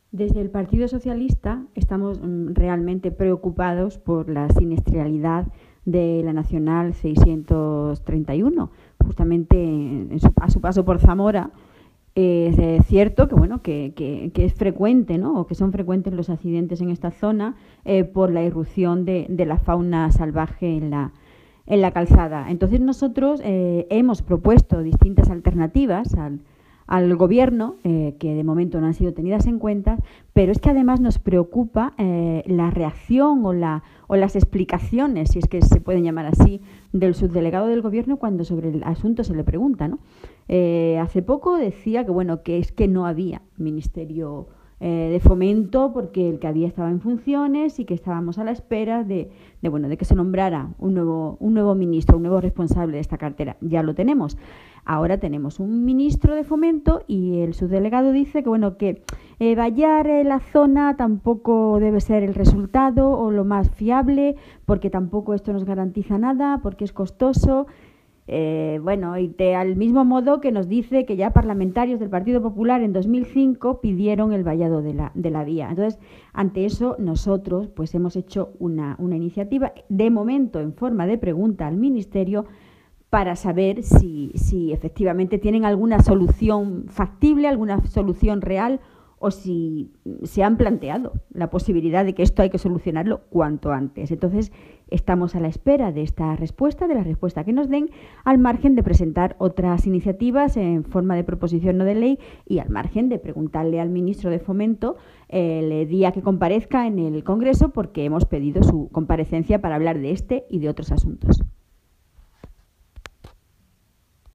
Desde el Partido Socialista estamos realmente preocupados por la siniestralidad de la Nacional 631. Justamente a su paso por Zamora, es cierto que bueno que es frecuente, ¿no? O que son frecuentes los accidentes en esta zona por la irrupción de la fauna salvaje en la calzada. Entonces nosotros hemos propuesto distintas alternativas al gobierno, que de momento no han sido tenidas en cuenta, pero es que además nos preocupa la reacción o las explicaciones, si es que se pueden llamar así, del subdelegado del gobierno cuando sobre el asunto se le pregunta, ¿no? Hace poco decía que bueno que es que no había ministerio de fomento porque el que había estaba en funciones y que estábamos a la espera de que se nombrara un nuevo ministro, un nuevo responsable de esta cartera. Ya lo tenemos. Ahora tenemos un ministro de fomento y el subdelegado dice que bueno que vallar la zona tampoco debe ser el resultado o lo más fiable porque tampoco esto nos garantiza nada, porque es costoso. Al mismo modo que nos dice que ya parlamentarios del Partido Popular en 2005 pidieron el vallado de la vía. Entonces, ante eso, nosotros pues hemos hecho una iniciativa, de momento en forma de pregunta al Ministerio, para saber si efectivamente tienen alguna solución factible, alguna solución real, o si se han planteado la posibilidad de que esto hay que solucionarlo cuanto antes. Entonces, estamos a la espera de esta respuesta, de la respuesta que nos den, al margen de presentar otras iniciativas en forma de proposición no de ley y al margen de preguntarle al ministro de Fomento el día que comparezca en el Congreso, porque hemos pedido su comparecencia para hablar de este y de otros asuntos.